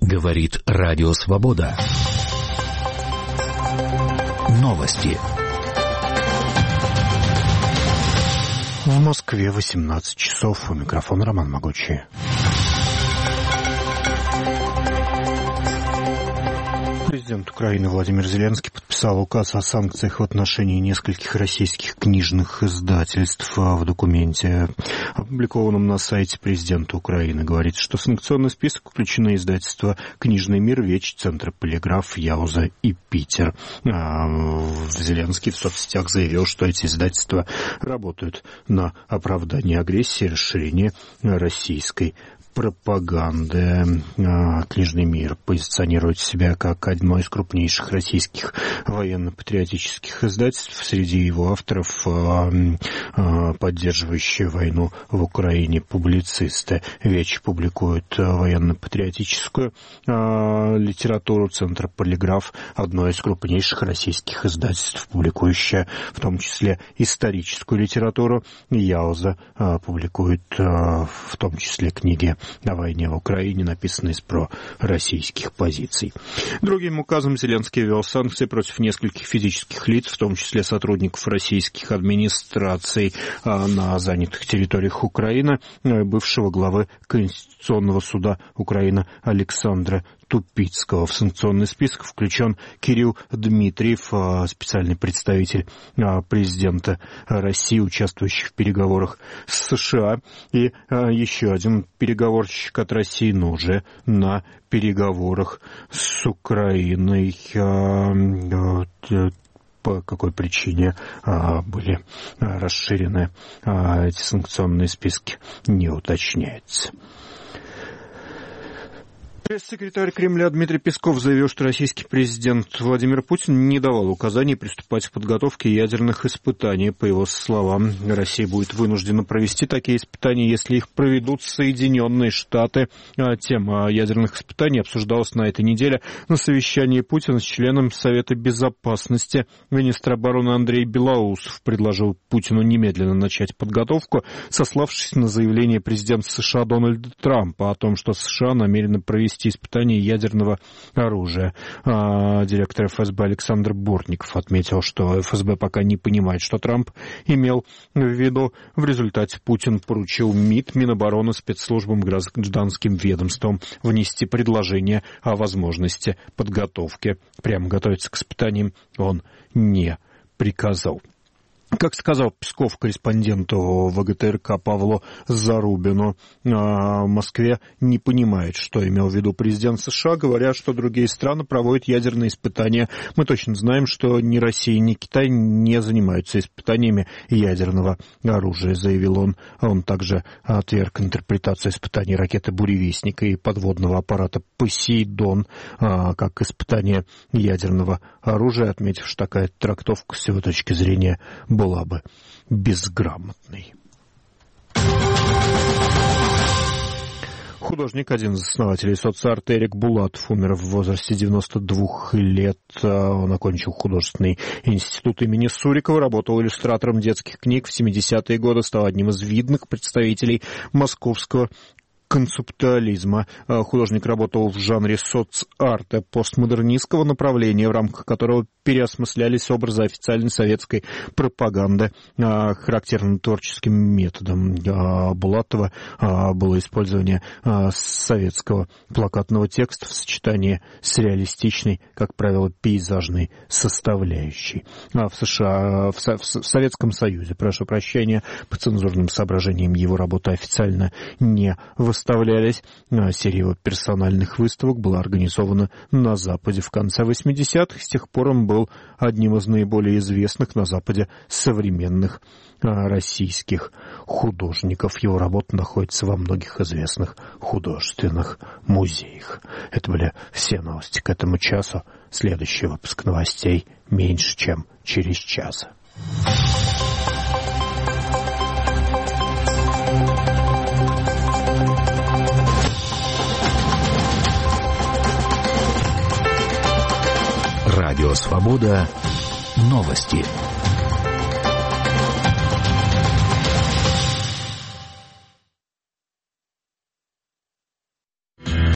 Говорит Радио Свобода. Новости. В Москве 18 часов. У микрофона Роман Могучий. Президент Украины Владимир Зеленский подписал указ о санкциях в отношении нескольких российских книжных издательств. В документе, опубликованном на сайте президента Украины, говорится, что в санкционный список включены издательства «Книжный мир», «Вечь», «Центр Полиграф», «Яуза» и «Питер». Зеленский в соцсетях заявил, что эти издательства работают на оправдание агрессии и расширение российской пропаганды. «Книжный мир» позиционирует себя как одно из крупнейших российских военно-патриотических издательств. Среди его авторов поддерживающие войну в Украине публицисты. «Вечь» публикует военно-патриотическую литературу. «Центр Полиграф» — одно из крупнейших российских издательств, публикующее в том числе историческую литературу. «Яуза» публикует в том числе книги о войне в Украине, написанные с пророссийских позиций. Другим указом Зеленский ввел санкции против нескольких физических лиц, в том числе сотрудников российских администраций на занятых территориях Украины, бывшего главы Конституционного суда Украины Александра Тупицкого. В санкционный список включен Кирилл Дмитриев, специальный представитель президента России, участвующий в переговорах с США, и еще один переговорщик от России, но уже на переговорах с Украиной. По какой причине были расширены эти санкционные списки, не уточняется. Пресс-секретарь Кремля Дмитрий Песков заявил, что российский президент Владимир Путин не давал указаний приступать к подготовке ядерных испытаний. По его словам, Россия будет вынуждена провести такие испытания, если их проведут Соединенные Штаты. Тема ядерных испытаний обсуждалась на этой неделе на совещании Путина с членом Совета Безопасности. Министр обороны Андрей Белоусов предложил Путину немедленно начать подготовку, сославшись на заявление президента США Дональда Трампа о том, что США намерены провести испытания ядерного оружия. Директор ФСБ Александр Бортников отметил, что ФСБ пока не понимает, что Трамп имел в виду. В результате Путин поручил МИД, Минобороны, спецслужбам, гражданским ведомствам внести предложение о возможности подготовки. Прямо готовиться к испытаниям он не приказал. Как сказал Песков корреспонденту ВГТРК Павлу Зарубину, в Москве не понимает, что имел в виду президент США, говоря, что другие страны проводят ядерные испытания. Мы точно знаем, что ни Россия, ни Китай не занимаются испытаниями ядерного оружия, заявил он. Он также отверг интерпретацию испытаний ракеты «Буревестник» и подводного аппарата «Посейдон» как испытание ядерного оружия, отметив, что такая трактовка с его точки зрения была бы безграмотной. Художник, один из основателей соцарта Эрик Булатов, умер в возрасте 92 лет. Он окончил художественный институт имени Сурикова, работал иллюстратором детских книг в 70-е годы, стал одним из видных представителей московского концептуализма. Художник работал в жанре соцарта, постмодернистского направления, в рамках которого переосмыслялись образы официальной советской пропаганды. Характерным творческим методом Булатова было использование советского плакатного текста в сочетании с реалистичной, как правило, пейзажной составляющей. В США, в Советском Союзе, прошу прощения, по цензурным соображениям его работы официально не выставлялись. Серия его персональных выставок была организована на Западе в конце 80-х. С тех пор он был одним из наиболее известных на Западе современных российских художников. Его работа находится во многих известных художественных музеях. Это были все новости к этому часу. Следующий выпуск новостей меньше, чем через час. Радио Свобода. Новости.